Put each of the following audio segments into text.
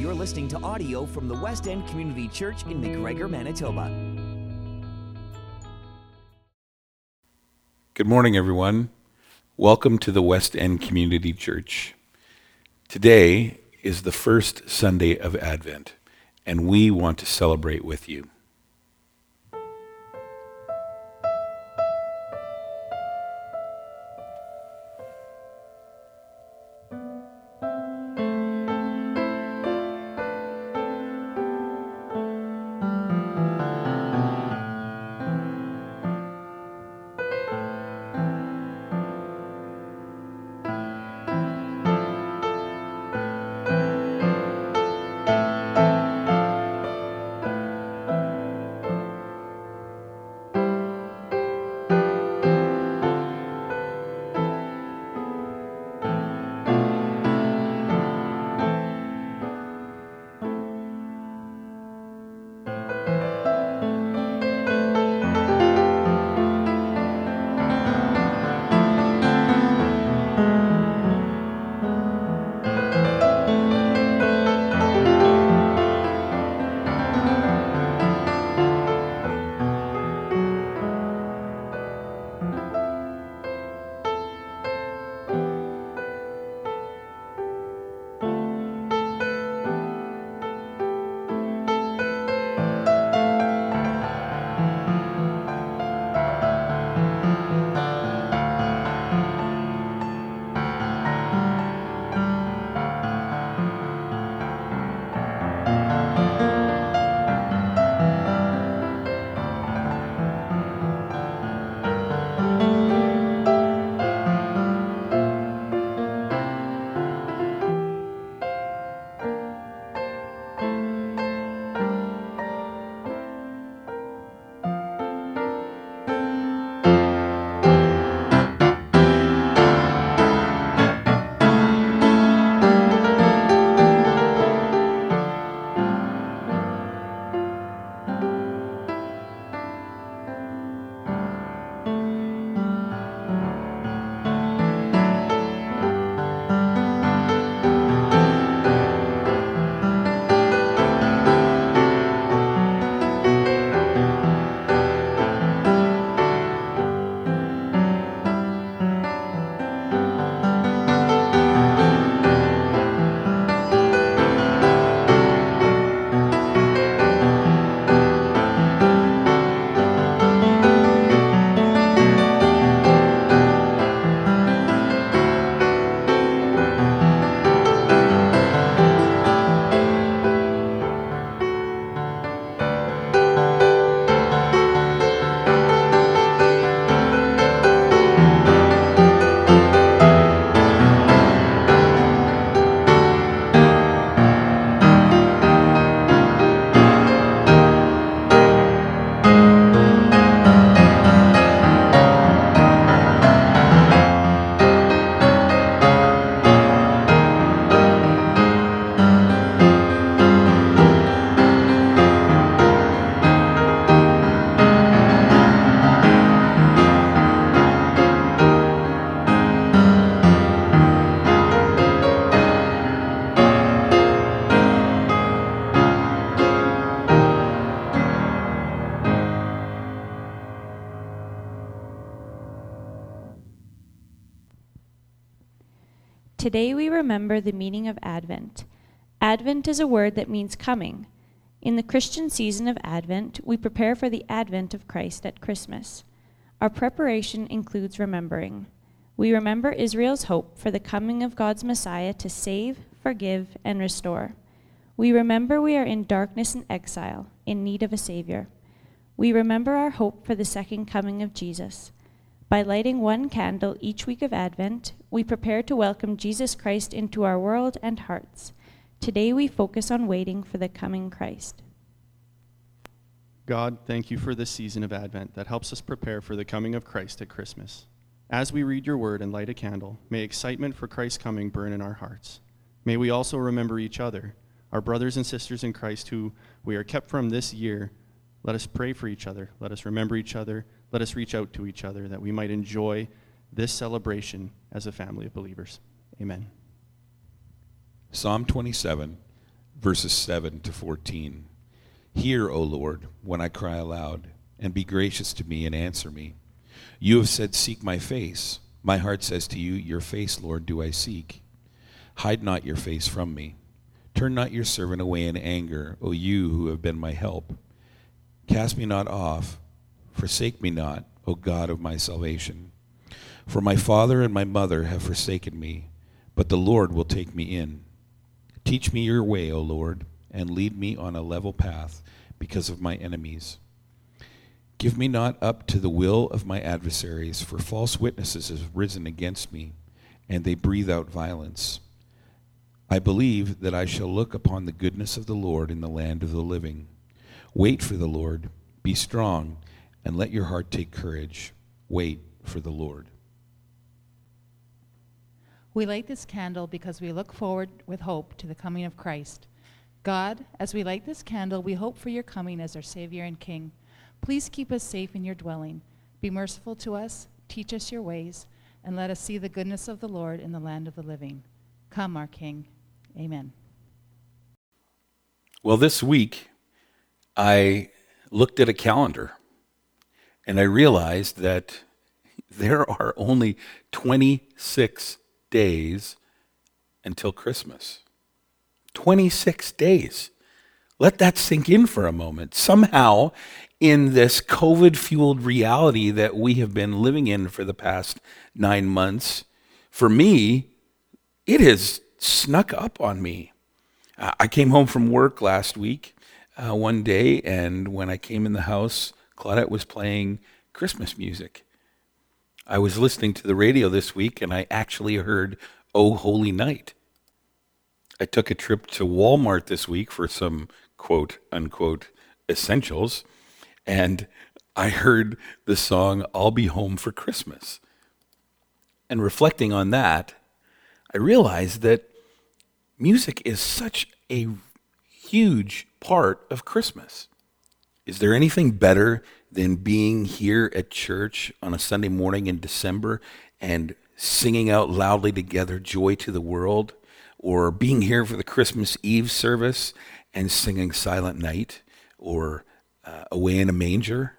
You're listening to audio from the West End Community Church in McGregor, Manitoba. Good morning, everyone. Welcome to the West End Community Church. Today is the first Sunday of Advent, and we want to celebrate with you. Today we remember the meaning of Advent. Advent is a word that means coming. In the Christian season of Advent, we prepare for the advent of Christ at Christmas. Our preparation includes remembering. We remember Israel's hope for the coming of God's Messiah to save, forgive, and restore. We remember we are in darkness and exile, in need of a Savior. We remember our hope for the second coming of Jesus. By lighting one candle each week of Advent, we prepare to welcome Jesus Christ into our world and hearts. Today we focus on waiting for the coming Christ. God, thank you for this season of Advent that helps us prepare for the coming of Christ at Christmas. As we read your word and light a candle, may excitement for Christ's coming burn in our hearts. May we also remember each other, our brothers and sisters in Christ who we are kept from this year. Let us pray for each other. Let us remember each other. Let us reach out to each other that we might enjoy this celebration as a family of believers. Amen. Psalm 27, verses 7 to 14. Hear, O Lord, when I cry aloud, and be gracious to me and answer me. You have said, seek my face. My heart says to you, your face, Lord, do I seek. Hide not your face from me. Turn not your servant away in anger, O you who have been my help. Cast me not off, forsake me not, O God of my salvation. For my father and my mother have forsaken me, but the Lord will take me in. Teach me your way, O Lord, and lead me on a level path because of my enemies. Give me not up to the will of my adversaries, for false witnesses have risen against me, and they breathe out violence. I believe that I shall look upon the goodness of the Lord in the land of the living. Wait for the Lord, be strong, and let your heart take courage. Wait for the Lord. We light this candle because we look forward with hope to the coming of Christ. God, as we light this candle, we hope for your coming as our Savior and King. Please keep us safe in your dwelling. Be merciful to us, teach us your ways, and let us see the goodness of the Lord in the land of the living. Come, our King. Amen. Well, this week, I looked at a calendar, and I realized that there are only 26 days until Christmas. 26 days. Let that sink in for a moment. Somehow, in this COVID-fueled reality that we have been living in for the past 9 months, for me, it has snuck up on me. I came home from work last week, one day, and when I came in the house, Claudette was playing Christmas music. I was listening to the radio this week, and I actually heard "O Holy Night." I took a trip to Walmart this week for some quote-unquote essentials, and I heard the song "I'll Be Home for Christmas." And reflecting on that, I realized that music is such a huge part of Christmas. Is there anything better than being here at church on a Sunday morning in December and singing out loudly together "Joy to the World," or being here for the Christmas Eve service and singing "Silent Night" or "Away in a Manger"?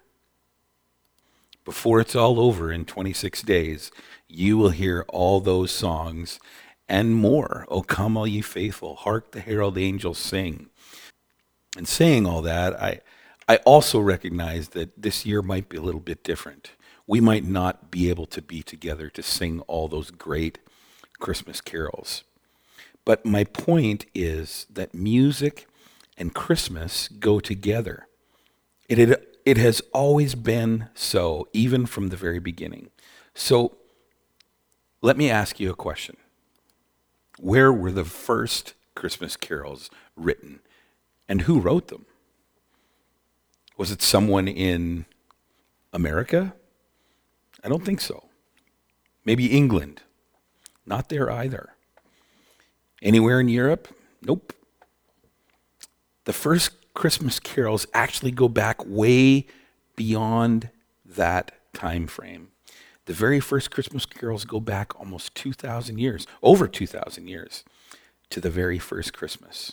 Before it's all over in 26 days, you will hear all those songs and more. "O come, all ye faithful, hark the herald angels sing." And saying all that, I also recognize that this year might be a little bit different. We might not be able to be together to sing all those great Christmas carols. But my point is that music and Christmas go together. It has always been so, even from the very beginning. So let me ask you a question. Where were the first Christmas carols written, and who wrote them? Was it someone in America? I don't think so. Maybe England? Not there either. Anywhere in Europe? Nope. The first Christmas carols actually go back way beyond that time frame. The very first Christmas carols go back almost 2,000 years, over 2,000 years, to the very first Christmas.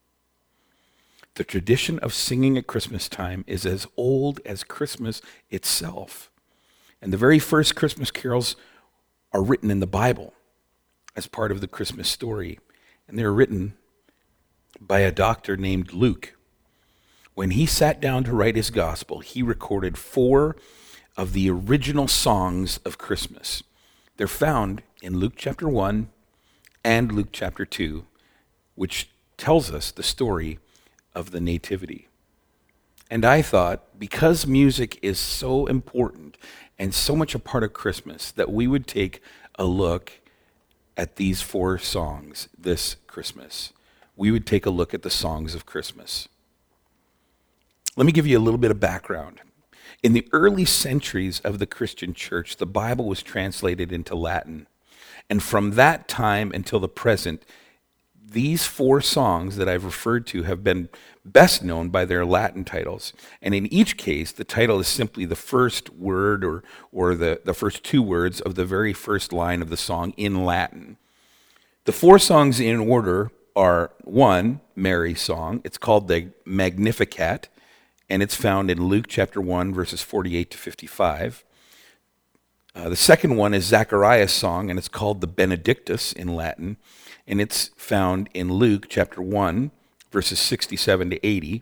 The tradition of singing at Christmas time is as old as Christmas itself. And the very first Christmas carols are written in the Bible as part of the Christmas story. And they're written by a doctor named Luke. When he sat down to write his gospel, he recorded 4 of the original songs of Christmas. They're found in Luke chapter 1 and Luke chapter 2, which tells us the story of the Nativity. And I thought, because music is so important and so much a part of Christmas, that we would take a look at these 4 songs this Christmas. We would take a look at the songs of Christmas. Let me give you a little bit of background. In the early centuries of the Christian church, the Bible was translated into Latin. And from that time until the present, these 4 songs that I've referred to have been best known by their Latin titles. And in each case, the title is simply the first word or the first 2 words of the very first line of the song in Latin. The 4 songs in order are one, Mary's song. It's called the Magnificat, and it's found in Luke chapter 1, verses 48 to 55. The second one is Zachariah's song, and it's called the Benedictus in Latin, and it's found in Luke chapter 1, verses 67 to 80.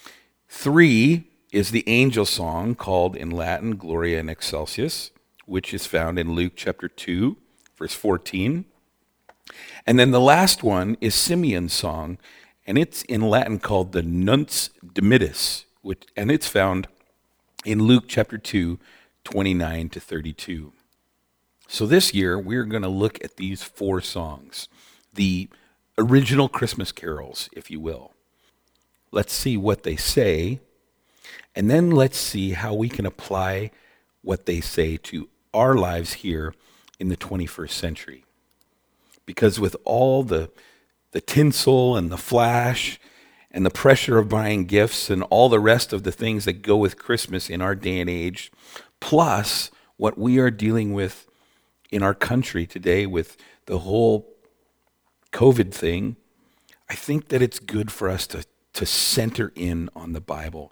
3 is the angel song called in Latin Gloria in Excelsis, which is found in Luke chapter 2, verse 14. And then the last one is Simeon's song, and it's in Latin called the Nunc Dimittis, and it's found in Luke chapter 2, 29 to 32. So this year, we're going to look at these 4 songs, the original Christmas carols, if you will. Let's see what they say, and then let's see how we can apply what they say to our lives here in the 21st century. Because with all the tinsel and the flash and the pressure of buying gifts and all the rest of the things that go with Christmas in our day and age, plus what we are dealing with in our country today with the whole COVID thing, I think that it's good for us to center in on the Bible,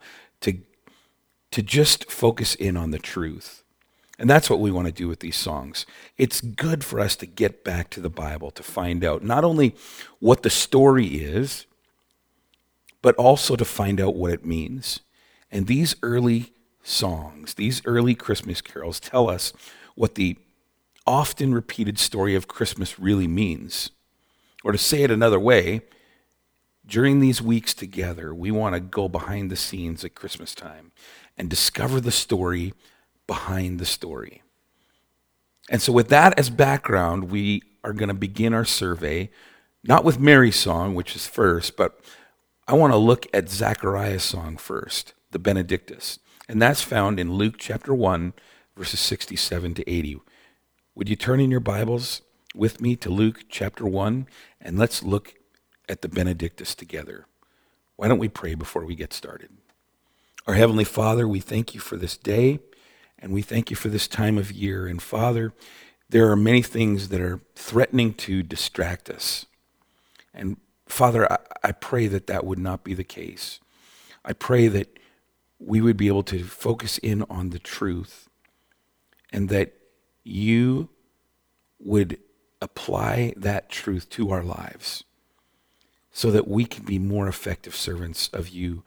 to just focus in on the truth. And that's what we want to do with these songs. It's good for us to get back to the Bible, to find out not only what the story is, but also to find out what it means. And these early songs, these early Christmas carols tell us what the often repeated story of Christmas really means. Or to say it another way, during these weeks together, we want to go behind the scenes at Christmas time and discover the story behind the story. And so with that as background, we are going to begin our survey, not with Mary's song, which is first, but I want to look at Zachariah's song first, the Benedictus. And that's found in Luke chapter 1, verses 67 to 80. Would you turn in your Bibles with me to Luke chapter 1, and let's look at the Benedictus together. Why don't we pray before we get started? Our Heavenly Father, we thank you for this day, and we thank you for this time of year. And Father, there are many things that are threatening to distract us. And Father, I pray that that would not be the case. I pray that we would be able to focus in on the truth, and that you would apply that truth to our lives so that we can be more effective servants of you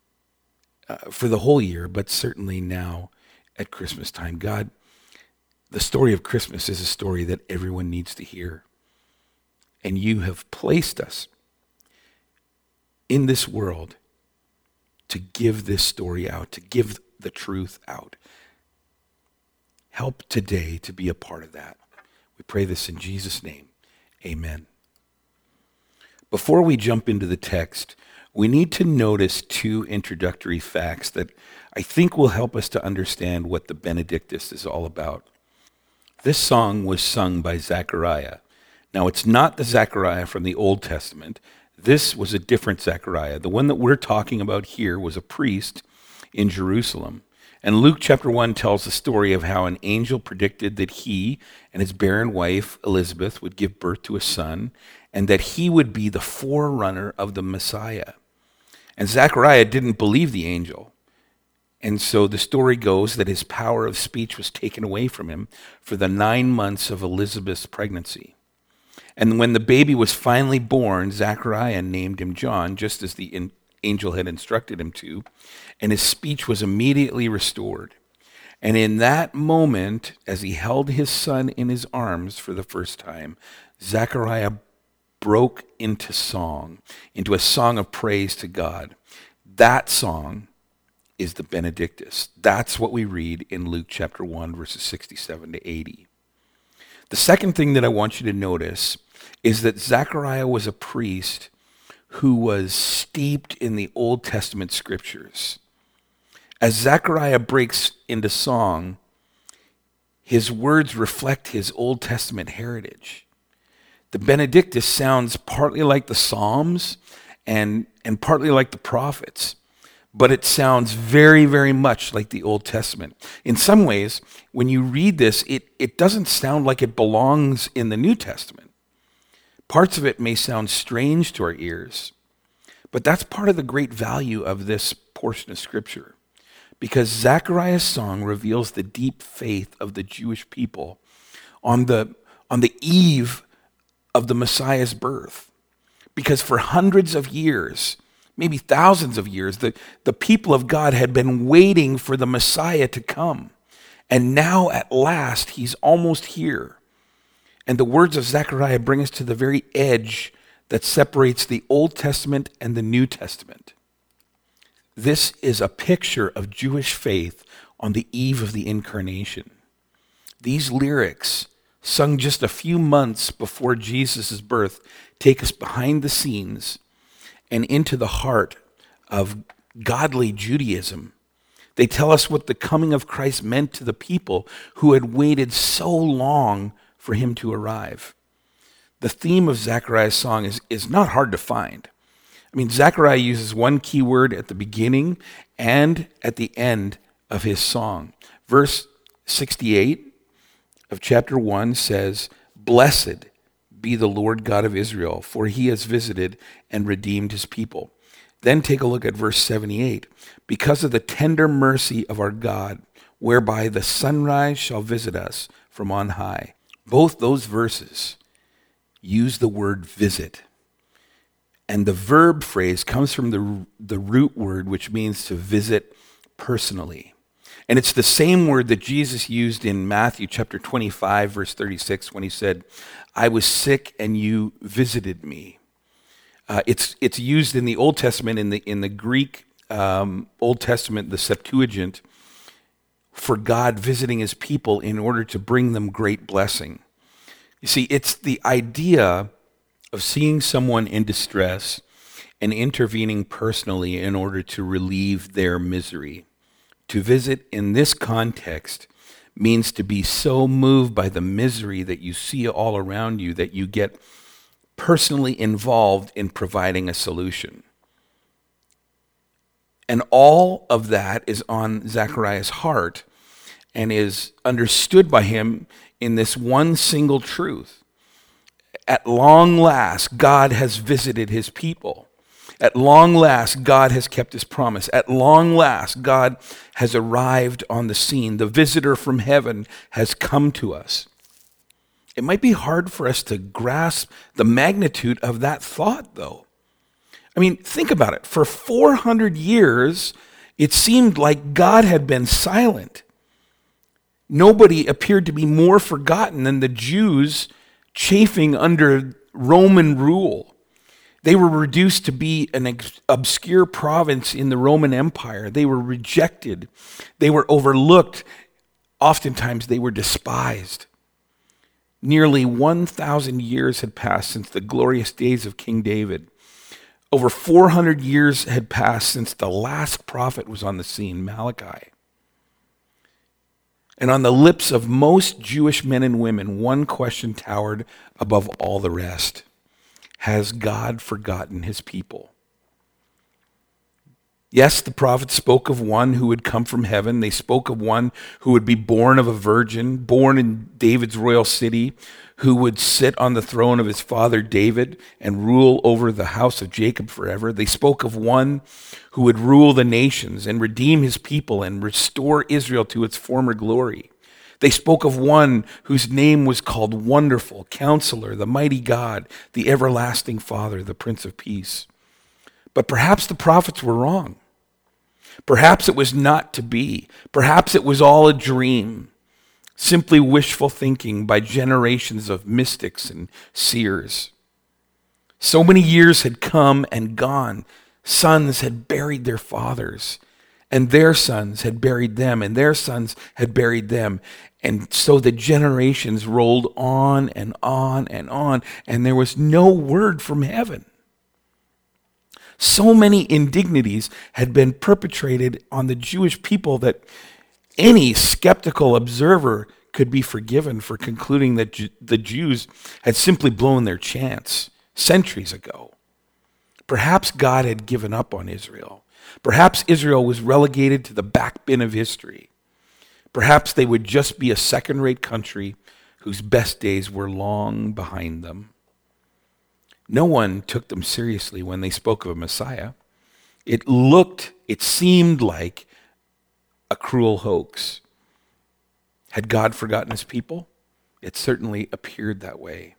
for the whole year, but certainly now at Christmas time. God, the story of Christmas is a story that everyone needs to hear. And you have placed us in this world to give this story out, to give the truth out. Help today to be a part of that. We pray this in Jesus' name. Amen. Before we jump into the text, we need to notice 2 introductory facts that I think will help us to understand what the Benedictus is all about. This song was sung by Zechariah. Now, it's not the Zechariah from the Old Testament. This was a different Zechariah. The one that we're talking about here was a priest in Jerusalem. And Luke chapter 1 tells the story of how an angel predicted that he and his barren wife Elizabeth would give birth to a son, and that he would be the forerunner of the Messiah. And Zechariah didn't believe the angel. And so the story goes that his power of speech was taken away from him for the 9 months of Elizabeth's pregnancy. And when the baby was finally born, Zechariah named him John, just as the angel had instructed him to, and his speech was immediately restored. And in that moment, as he held his son in his arms for the first time, Zechariah broke into song, into a song of praise to God. That song is the Benedictus. That's what we read in Luke chapter 1, verses 67 to 80. The second thing that I want you to notice is that Zechariah was a priest who was steeped in the Old Testament scriptures. As Zechariah breaks into song, his words reflect his Old Testament heritage. The Benedictus sounds partly like the Psalms and partly like the prophets, but it sounds very, very much like the Old Testament. In some ways, when you read this, it doesn't sound like it belongs in the New Testament. Parts of it may sound strange to our ears, but that's part of the great value of this portion of Scripture, because Zechariah's song reveals the deep faith of the Jewish people on the eve of the Messiah's birth. Because for hundreds of years, maybe thousands of years, the people of God had been waiting for the Messiah to come. And now at last, he's almost here. And the words of Zechariah bring us to the very edge that separates the Old Testament and the New Testament. This is a picture of Jewish faith on the eve of the incarnation. These lyrics, sung just a few months before Jesus' birth, take us behind the scenes and into the heart of godly Judaism. They tell us what the coming of Christ meant to the people who had waited so long for him to arrive. The theme of Zechariah's song is not hard to find. I mean, Zechariah uses one key word at the beginning and at the end of his song. Verse 68 of chapter 1 says, "Blessed be the Lord God of Israel, for he has visited and redeemed his people." Then take a look at verse 78. "Because of the tender mercy of our God, whereby the sunrise shall visit us from on high." Both those verses use the word visit. And the verb phrase comes from the root word, which means to visit personally. And it's the same word that Jesus used in Matthew chapter 25, verse 36, when he said, "I was sick and you visited me." It's used in the Old Testament, in the Greek Old Testament, the Septuagint, for God visiting his people in order to bring them great blessing. You see, it's the idea of seeing someone in distress and intervening personally in order to relieve their misery. To visit in this context means to be so moved by the misery that you see all around you that you get personally involved in providing a solution. And all of that is on Zechariah's heart and is understood by him in this one single truth. At long last, God has visited his people. At long last, God has kept his promise. At long last, God has arrived on the scene. The visitor from heaven has come to us. It might be hard for us to grasp the magnitude of that thought, though. I mean, think about it. For 400 years, it seemed like God had been silent. Nobody appeared to be more forgotten than the Jews chafing under Roman rule. They were reduced to be an obscure province in the Roman Empire. They were rejected. They were overlooked. Oftentimes, they were despised. Nearly 1,000 years had passed since the glorious days of King David. Over 400 years had passed since the last prophet was on the scene, Malachi. And on the lips of most Jewish men and women, one question towered above all the rest. Has God forgotten his people? Yes, the prophets spoke of one who would come from heaven. They spoke of one who would be born of a virgin, born in David's royal city, who would sit on the throne of his father David and rule over the house of Jacob forever. They spoke of one who would rule the nations and redeem his people and restore Israel to its former glory. They spoke of one whose name was called Wonderful, Counselor, the Mighty God, the Everlasting Father, the Prince of Peace. But perhaps the prophets were wrong. Perhaps it was not to be. Perhaps it was all a dream, simply wishful thinking by generations of mystics and seers. So many years had come and gone. Sons had buried their fathers, and their sons had buried them, and their sons had buried them. And so the generations rolled on and on and on, and there was no word from heaven. So many indignities had been perpetrated on the Jewish people that any skeptical observer could be forgiven for concluding that the Jews had simply blown their chance centuries ago. Perhaps God had given up on Israel. Perhaps Israel was relegated to the back bin of history. Perhaps they would just be a second-rate country whose best days were long behind them. No one took them seriously when they spoke of a Messiah. It seemed like a cruel hoax. Had God forgotten his people? It certainly appeared that way.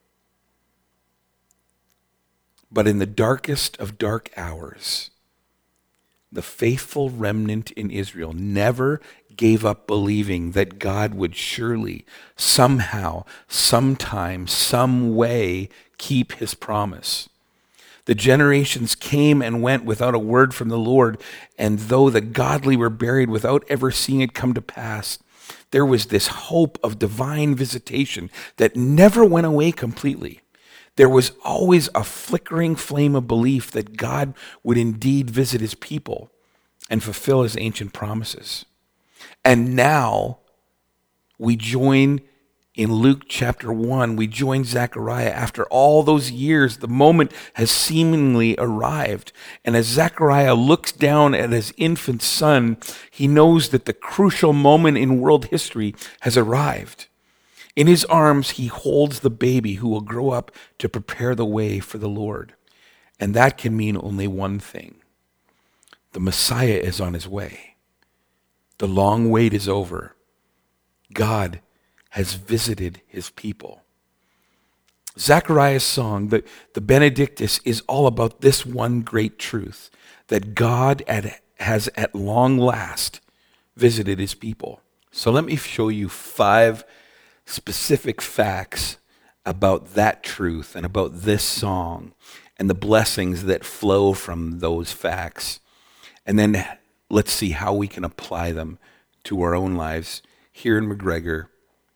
But in the darkest of dark hours, the faithful remnant in Israel never gave up believing that God would surely, somehow, sometime, some way keep his promise. The generations came and went without a word from the Lord, and though the godly were buried without ever seeing it come to pass, there was this hope of divine visitation that never went away completely. There was always a flickering flame of belief that God would indeed visit his people and fulfill his ancient promises. And now we join in Luke chapter 1, we join Zechariah. After all those years, the moment has seemingly arrived. And as Zechariah looks down at his infant son, he knows that the crucial moment in world history has arrived. In his arms, he holds the baby who will grow up to prepare the way for the Lord. And that can mean only one thing. The Messiah is on his way. The long wait is over. God has visited his people. Zechariah's song, the Benedictus, is all about this one great truth, that God has at long last visited his people. So let me show you 5 specific facts about that truth and about this song and the blessings that flow from those facts. And then let's see how we can apply them to our own lives here in McGregor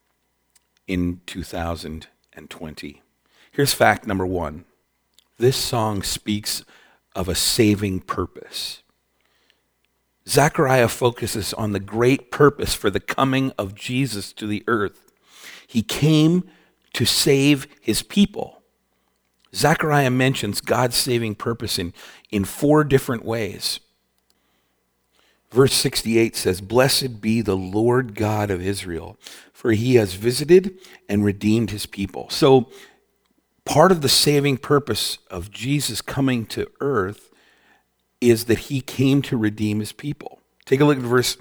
in 2020. Here's fact number 1. This song speaks of a saving purpose. Zechariah focuses on the great purpose for the coming of Jesus to the earth. He came to save his people. Zechariah mentions God's saving purpose in 4 different ways. Verse 68 says, "Blessed be the Lord God of Israel, for he has visited and redeemed his people." So part of the saving purpose of Jesus coming to earth is that he came to redeem his people. Take a look at verse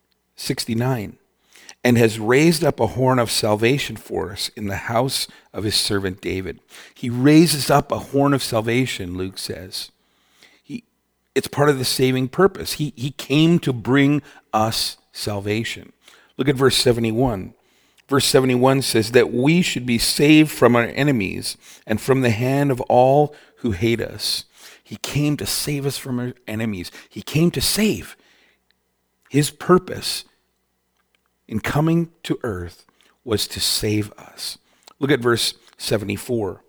69. "And has raised up a horn of salvation for us in the house of his servant David." He raises up a horn of salvation, Luke says. It's part of the saving purpose. He came to bring us salvation. Look at verse 71. Verse 71 says that we should be saved from our enemies and from the hand of all who hate us. He came to save us from our enemies. He came to save. His purpose in coming to earth was to save us. Look at verse 74.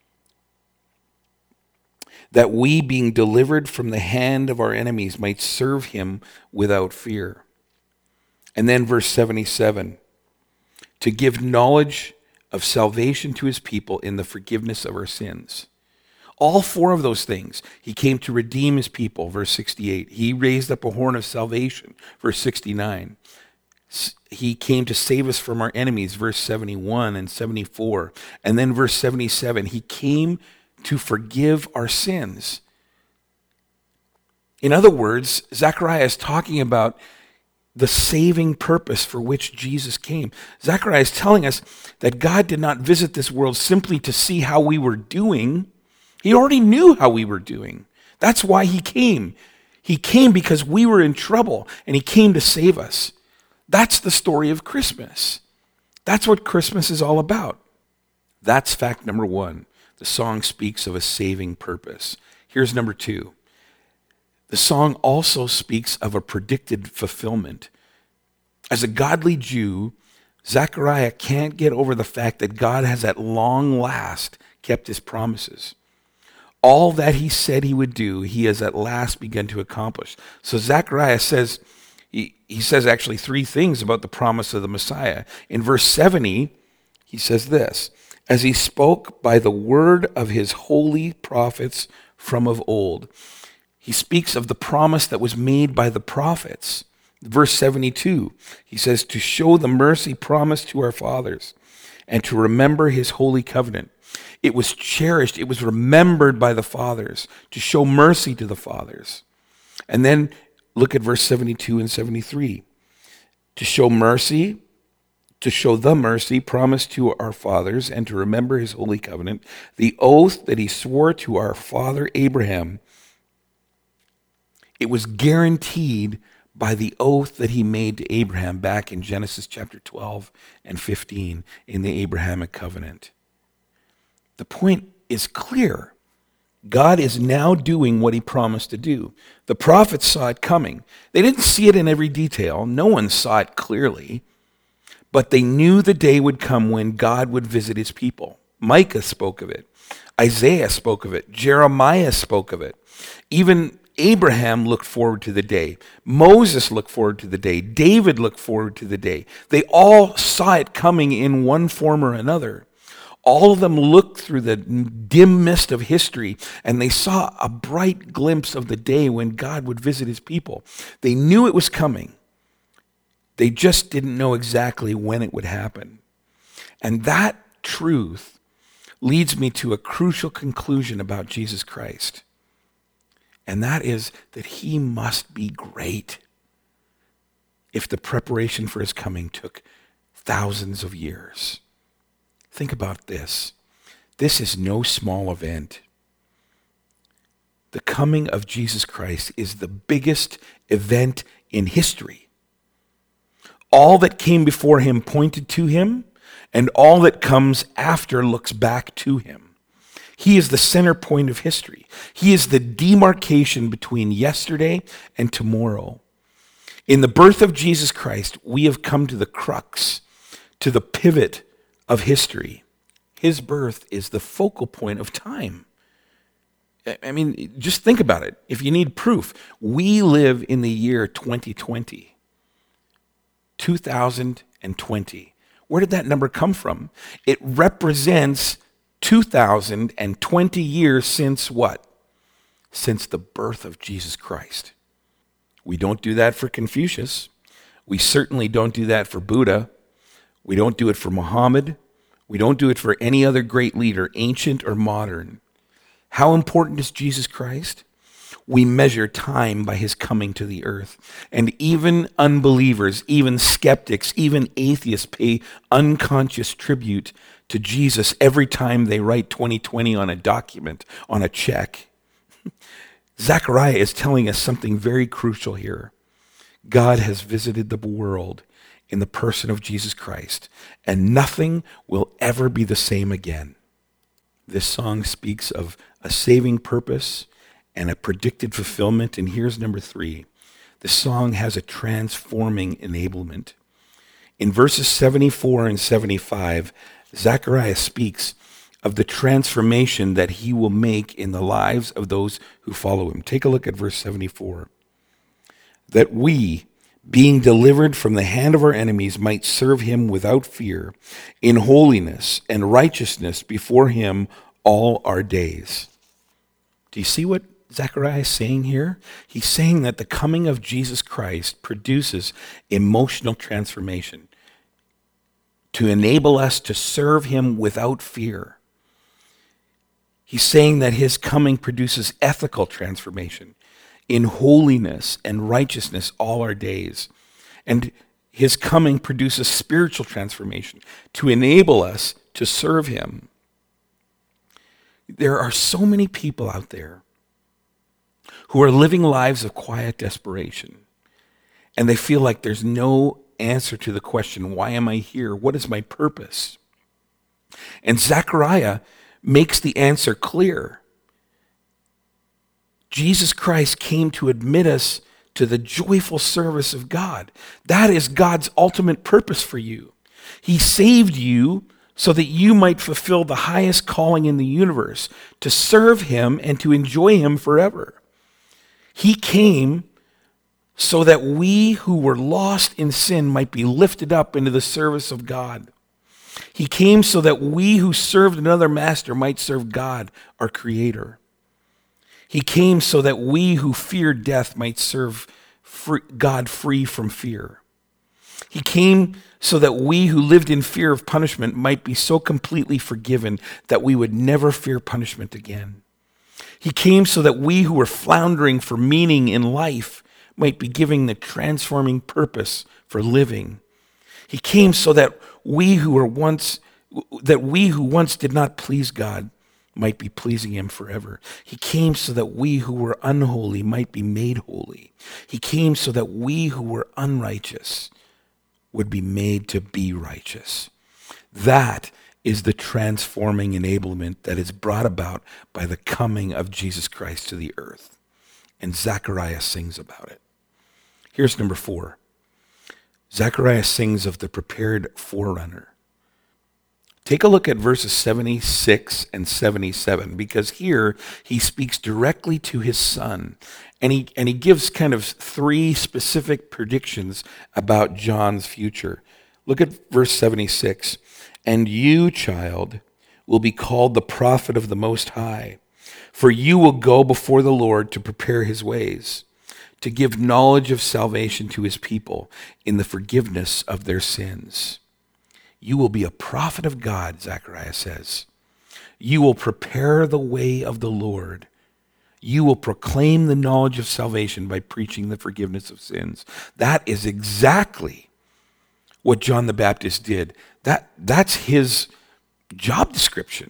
"That we, being delivered from the hand of our enemies, might serve him without fear." And then verse 77, "To give knowledge of salvation to his people in the forgiveness of our sins." All 4 of those things. He came to redeem his people, verse 68. He raised up a horn of salvation, verse 69. He came to save us from our enemies, verse 71 and 74. And then verse 77, he came to forgive our sins. In other words, Zechariah is talking about the saving purpose for which Jesus came. Zechariah is telling us that God did not visit this world simply to see how we were doing. He already knew how we were doing. That's why he came. He came because we were in trouble, and he came to save us. That's the story of Christmas. That's what Christmas is all about. That's fact number 1. The song speaks of a saving purpose. Here's number 2. The song also speaks of a predicted fulfillment. As a godly Jew, Zechariah can't get over the fact that God has at long last kept his promises. All that he said he would do, he has at last begun to accomplish. So Zechariah says, he says actually 3 things about the promise of the Messiah. In verse 70, he says this, "As he spoke by the word of his holy prophets from of old." He speaks of the promise that was made by the prophets. Verse 72, he says, "To show the mercy promised to our fathers and to remember his holy covenant." It was cherished. It was remembered by the fathers to show mercy to the fathers. And then look at verse 72 and 73. To show mercy, to show the mercy promised to our fathers and to remember his holy covenant, the oath that he swore to our father Abraham. It was guaranteed by the oath that he made to Abraham back in Genesis chapter 12 and 15 in the Abrahamic covenant. The point is clear. God is now doing what he promised to do. The prophets saw it coming. They didn't see it in every detail. No one saw it clearly. But they knew the day would come when God would visit his people. Micah spoke of it. Isaiah spoke of it. Jeremiah spoke of it. Even Abraham looked forward to the day. Moses looked forward to the day. David looked forward to the day. They all saw it coming in one form or another. All of them looked through the dim mist of history, and they saw a bright glimpse of the day when God would visit his people. They knew it was coming. They just didn't know exactly when it would happen. And that truth leads me to a crucial conclusion about Jesus Christ. And that is that he must be great if the preparation for his coming took thousands of years. Think about this. This is no small event. The coming of Jesus Christ is the biggest event in history. All that came before him pointed to him, and all that comes after looks back to him. He is the center point of history. He is the demarcation between yesterday and tomorrow. In the birth of Jesus Christ, we have come to the crux, to the pivot of history. His birth is the focal point of time. I mean, just think about it. If you need proof, we live in the year 2020. 2020. Where did that number come from? It represents 2020 years since what? Since the birth of Jesus Christ. We don't do that for Confucius. We certainly don't do that for Buddha. We don't do it for Muhammad. We don't do it for any other great leader, ancient or modern. How important is Jesus Christ? We measure time by his coming to the earth. And even unbelievers, even skeptics, even atheists pay unconscious tribute to Jesus every time they write 2020 on a document, on a check. Zechariah is telling us something very crucial here. God has visited the world in the person of Jesus Christ, and nothing will ever be the same again. This song speaks of a saving purpose and a predicted fulfillment, and here's number 3. The song has a transforming enablement. In verses 74 and 75, Zechariah speaks of the transformation that he will make in the lives of those who follow him. Take a look at verse 74. That we, being delivered from the hand of our enemies, might serve him without fear, in holiness and righteousness before him all our days. Do you see what Zechariah is saying here? He's saying that the coming of Jesus Christ produces emotional transformation to enable us to serve him without fear. He's saying that his coming produces ethical transformation in holiness and righteousness all our days. And his coming produces spiritual transformation to enable us to serve him. There are so many people out there who are living lives of quiet desperation, and they feel like there's no answer to the question, why am I here? What is my purpose? And Zechariah makes the answer clear. Jesus Christ came to admit us to the joyful service of God. That is God's ultimate purpose for you. He saved you so that you might fulfill the highest calling in the universe, to serve him and to enjoy him forever. He came so that we who were lost in sin might be lifted up into the service of God. He came so that we who served another master might serve God, our Creator. He came so that we who feared death might serve God free from fear. He came so that we who lived in fear of punishment might be so completely forgiven that we would never fear punishment again. He came so that we who were floundering for meaning in life might be given the transforming purpose for living. He came so that we who once did not please God might be pleasing him forever. He came so that we who were unholy might be made holy. He came so that we who were unrighteous would be made to be righteous. That is the transforming enablement that is brought about by the coming of Jesus Christ to the earth. And Zechariah sings about it. Here's number 4. Zechariah sings of the prepared forerunner. Take a look at verses 76 and 77, because here he speaks directly to his son, and he gives kind of 3 specific predictions about John's future. Look at verse 76. And you, child, will be called the prophet of the Most High, for you will go before the Lord to prepare his ways, to give knowledge of salvation to his people in the forgiveness of their sins. You will be a prophet of God, Zechariah says. You will prepare the way of the Lord. You will proclaim the knowledge of salvation by preaching the forgiveness of sins. That is exactly what John the Baptist did. That's his job description.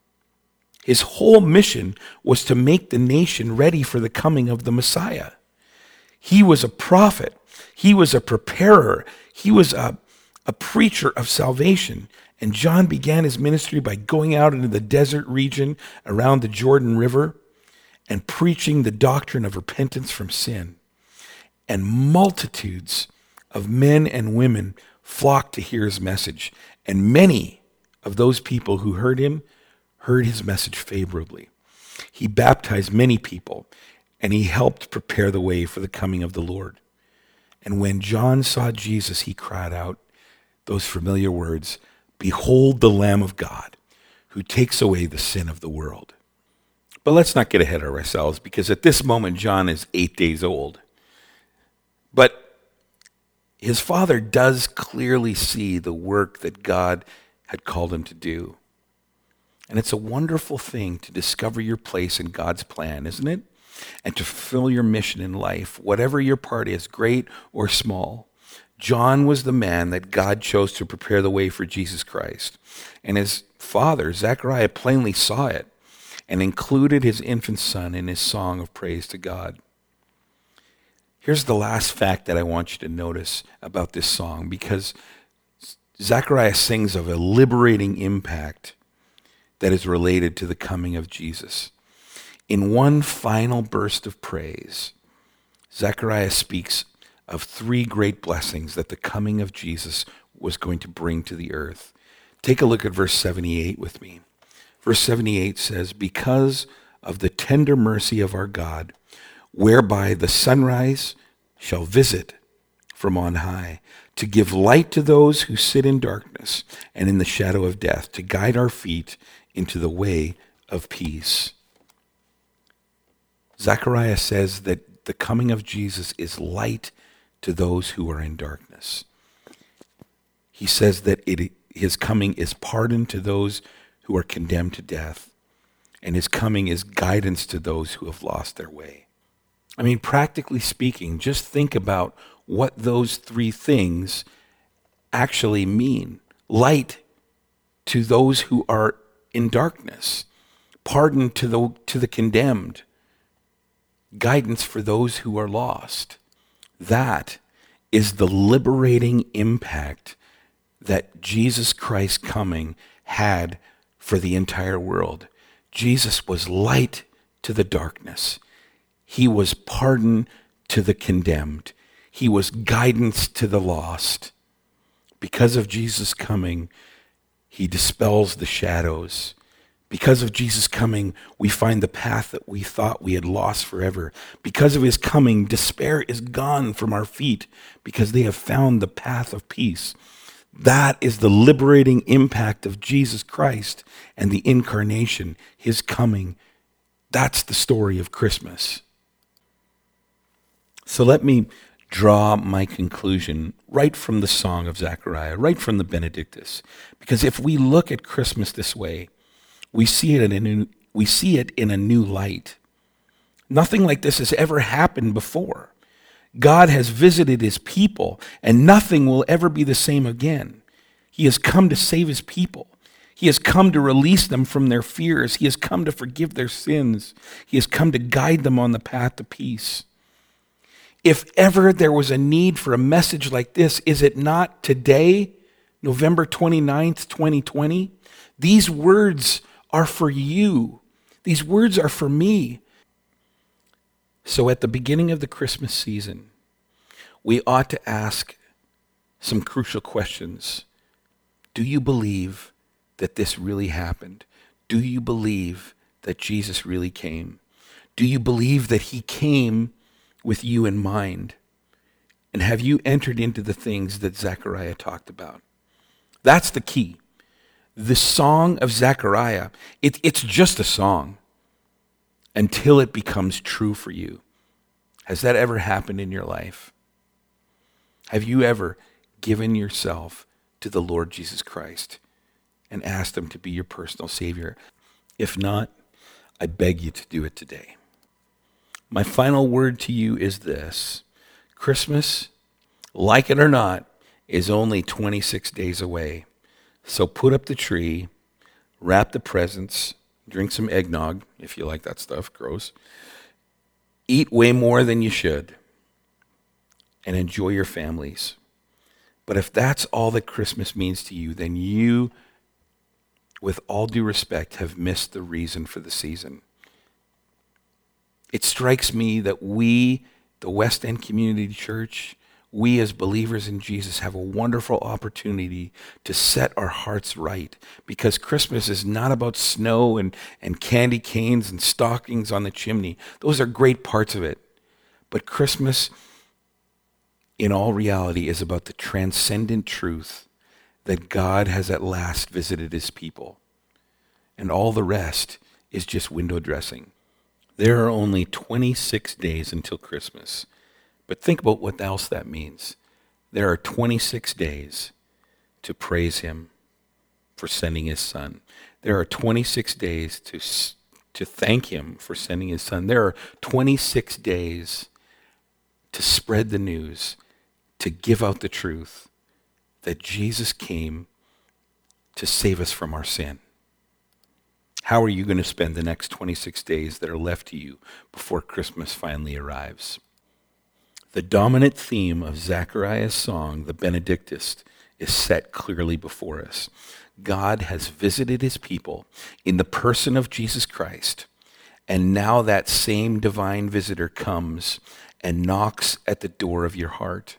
His whole mission was to make the nation ready for the coming of the Messiah. He was a prophet. He was a preparer. He was a preacher of salvation. And John began his ministry by going out into the desert region around the Jordan River and preaching the doctrine of repentance from sin. And multitudes of men and women flocked to hear his message. And many of those people who heard him heard his message favorably. He baptized many people, and he helped prepare the way for the coming of the Lord. And when John saw Jesus, he cried out those familiar words, "Behold the Lamb of God, who takes away the sin of the world." But let's not get ahead of ourselves, because at this moment, John is 8 days old. But his father does clearly see the work that God had called him to do. And it's a wonderful thing to discover your place in God's plan, isn't it? And to fulfill your mission in life, whatever your part is, great or small. John was the man that God chose to prepare the way for Jesus Christ. And his father, Zechariah, plainly saw it and included his infant son in his song of praise to God. Here's the last fact that I want you to notice about this song, because Zechariah sings of a liberating impact that is related to the coming of Jesus. In one final burst of praise, Zechariah speaks of 3 great blessings that the coming of Jesus was going to bring to the earth. Take a look at verse 78 with me. Verse 78 says, "Because of the tender mercy of our God, whereby the sunrise shall visit from on high, to give light to those who sit in darkness and in the shadow of death, to guide our feet into the way of peace." Zechariah says that the coming of Jesus is light to those who are in darkness. He says that his coming is pardon to those who are condemned to death, and his coming is guidance to those who have lost their way. I mean, practically speaking, just think about what those 3 things actually mean. Light to those who are in darkness, pardon to the condemned, guidance for those who are lost. That is the liberating impact that Jesus Christ coming had for the entire world. Jesus was light to the darkness. He was pardon to the condemned. He was guidance to the lost. Because of Jesus coming, he dispels the shadows. Because of Jesus coming, we find the path that we thought we had lost forever. Because of his coming, despair is gone from our feet because they have found the path of peace. That is the liberating impact of Jesus Christ and the incarnation, his coming. That's the story of Christmas. So let me draw my conclusion right from the Song of Zechariah, right from the Benedictus. Because if we look at Christmas this way, we see it in a new light. Nothing like this has ever happened before. God has visited his people, and nothing will ever be the same again. He has come to save his people. He has come to release them from their fears. He has come to forgive their sins. He has come to guide them on the path to peace. If ever there was a need for a message like this, is it not today, November 29th, 2020? These words are for you. These words are for me. So at the beginning of the Christmas season, we ought to ask some crucial questions. Do you believe that this really happened? Do you believe that Jesus really came? Do you believe that he came with you in mind? And have you entered into the things that Zechariah talked about? That's the key. The Song of Zechariah, it's just a song until it becomes true for you. Has that ever happened in your life? Have you ever given yourself to the Lord Jesus Christ and asked him to be your personal Savior? If not, I beg you to do it today. My final word to you is this. Christmas, like it or not, is only 26 days away. So put up the tree, wrap the presents, drink some eggnog, if you like that stuff, gross. Eat way more than you should, and enjoy your families. But if that's all that Christmas means to you, then you, with all due respect, have missed the reason for the season. It strikes me that we, the West End Community Church, we as believers in Jesus have a wonderful opportunity to set our hearts right, because Christmas is not about snow and candy canes and stockings on the chimney. Those are great parts of it. But Christmas, in all reality, is about the transcendent truth that God has at last visited his people. And all the rest is just window dressing. There are only 26 days until Christmas. But think about what else that means. There are 26 days to praise him for sending his son. There are 26 days to thank him for sending his son. There are 26 days to spread the news, to give out the truth that Jesus came to save us from our sin. How are you going to spend the next 26 days that are left to you before Christmas finally arrives? The dominant theme of Zechariah's song, the Benedictus, is set clearly before us. God has visited his people in the person of Jesus Christ, and now that same divine visitor comes and knocks at the door of your heart.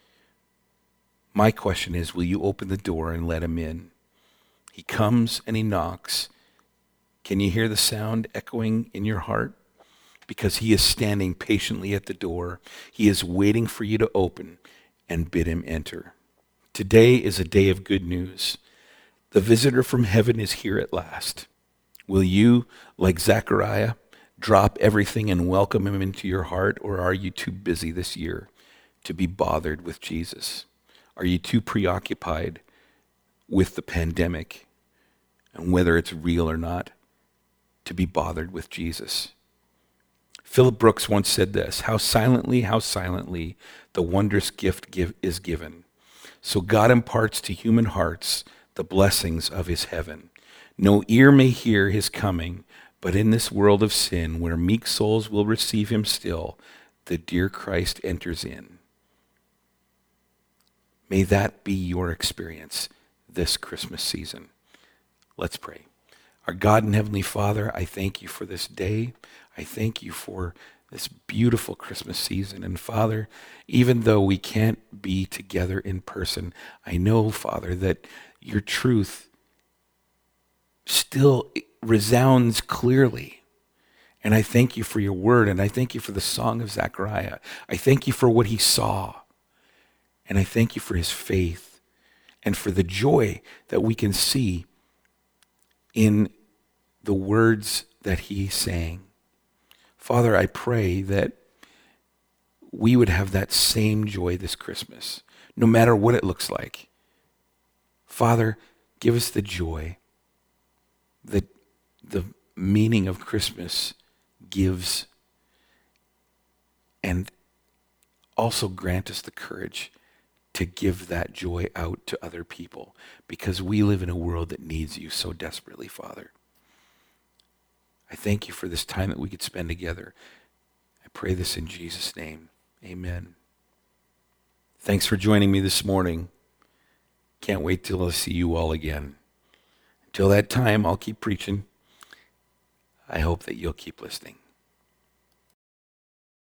My question is, will you open the door and let him in? He comes and he knocks. Can you hear the sound echoing in your heart? Because he is standing patiently at the door. He is waiting for you to open and bid him enter. Today is a day of good news. The visitor from heaven is here at last. Will you, like Zechariah, drop everything and welcome him into your heart, or are you too busy this year to be bothered with Jesus? Are you too preoccupied with the pandemic and whether it's real or not to be bothered with Jesus? Philip Brooks once said this, how silently the wondrous gift is given. So God imparts to human hearts the blessings of his heaven. No ear may hear his coming, but in this world of sin, where meek souls will receive him still, the dear Christ enters in. May that be your experience this Christmas season. Let's pray. Our God and Heavenly Father, I thank you for this day. I thank you for this beautiful Christmas season. And Father, even though we can't be together in person, I know, Father, that your truth still resounds clearly. And I thank you for your word, and I thank you for the song of Zechariah. I thank you for what he saw. And I thank you for his faith and for the joy that we can see in the words that he sang. Father, I pray that we would have that same joy this Christmas, no matter what it looks like. Father, give us the joy that the meaning of Christmas gives, and also grant us the courage to give that joy out to other people, because we live in a world that needs you so desperately, Father. I thank you for this time that we could spend together. I pray this in Jesus' name. Amen. Thanks for joining me this morning. Can't wait till I see you all again. Until that time, I'll keep preaching. I hope that you'll keep listening.